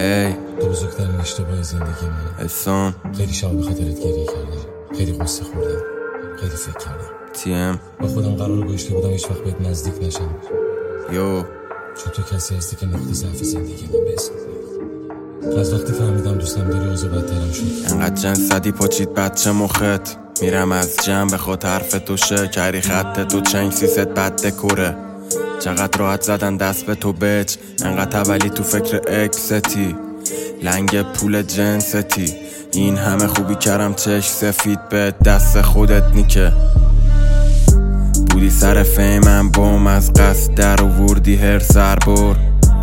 ای تو بزرگترین اشتباه زندگی من. احسان خیلی شب به خاطرت گریه کردم، خیلی قصه خوردم، خیلی فکر کردم. تیم با خودم قرار گذاشته بودم هیچ وقت بهت نزدیک نشم، یو چون تو کسی هستی که نقطه ضعف زندگی من بسازی. از وقتی فهمیدم دوستم داری اوضاع بدترم شد. انقدر جنسدی پاچید بچه مخت، میرم از جمع به خود حرف تو شکری خط تو چنگ سیست بد دکوره. چقدر راحت زدن دست به تو بچ، انقدر اولی تو فکر اکستی، لنگ پول جنستی. این همه خوبی کردم چش سفید به دست خودت نیکه. بودی سر فیمم بوم از قصد در وردی هر سر بر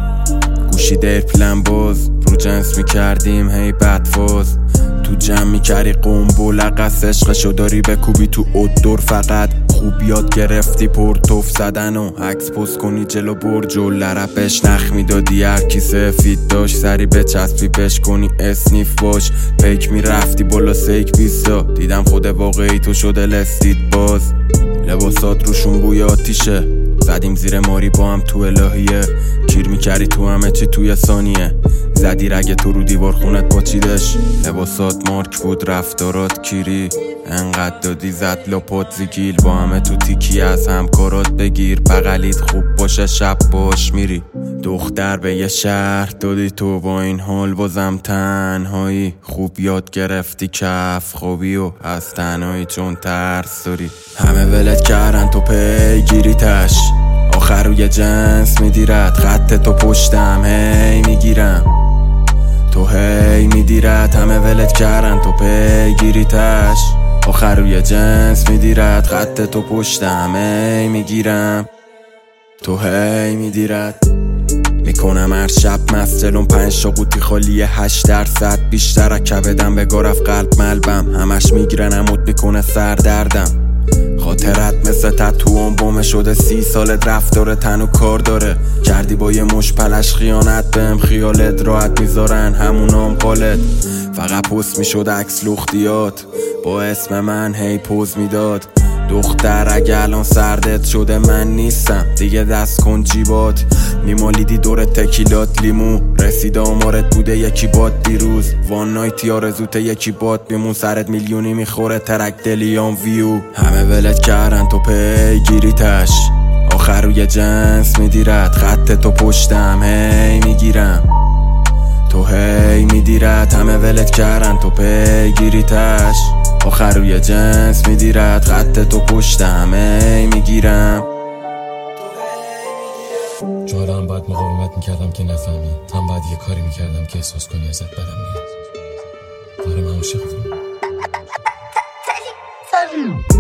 گوشی دیر پلن باز رو جنس میکردیم هی بدفاز تو جمع میکردی قنبول قصد عشقشو داری بکوبی تو ادور فقط خوب یاد گرفتی پرتوف زدن و عکس پست کنی جلو برج و لربش نخ میدادی هر کی سفید داشت سری بچسبی بش کنی اسنیف باش پیک میرفتی بالا سیک بیستا دیدم خود واقعی تو شده لستید باز لباسات روشون بوی آتیشه زدیم زیر ماری با هم تو الهیه کیر میکردی تو همه چی توی ثانیه زدی رگ تو رو دیوار خونت پاچیدش لباسات مارک بود رفتارات کیری انقدر دادی زد لپات زیگیل با همه تو تیکی از همکارات بگیر بغلیت خوب باشه شب باش میری دختر به یه شهر دادی تو با این حال بازم تنهایی خوب یاد گرفتی کف خوبی و از تنهایی چون ترس داری همه ولت کردن تو پیگیری تش آخر روی جنس میدیرد خط تو پشتم هی میگیرم تو هی میدیرد همه ولت کردن تو پیگیری تش آخر روی جنس میدیرد خط تو پشتم هی میگیرم تو هی میدیرد میکنم هر شب مسجلون 5 تا قوطی خالی 8% بیشتر کبدم به گرف قلب ملبم همش میگیرن عمود میکنه سردردم خاطرت مثل تتوام بومه شده 30 سالت رفتار تن و کار داره کردی با یه مش پلش خیانت بهم خیالت راحت میذارن همونام قالت فقط پست میشد عکس لختیات با اسم من هی پوز میداد دختر اگه الان سردت شده من نیستم دیگه دست کن جیبات میمالیدی دور تکیلات لیمو رسید آمارت بوده یکی باد دیروز وان نایتی آرزوت یکی باد میمون سرت میلیونی میخوره ترک دلیان ویو همه ولت کردن تو پیگیری تش آخر روی جنس میدیرد خط تو پشتم هی میگیرم تو هی میدیرد همه ولت کردن تو پیگیری تش آخر روی جنس میدیرد خط تو پشتم هی میگیرم چون هم باید مقاومت میکردم که نفهمی هم باید یه کاری میکردم که احساس کنی ازت بدم میاد. آره من عاشقتم.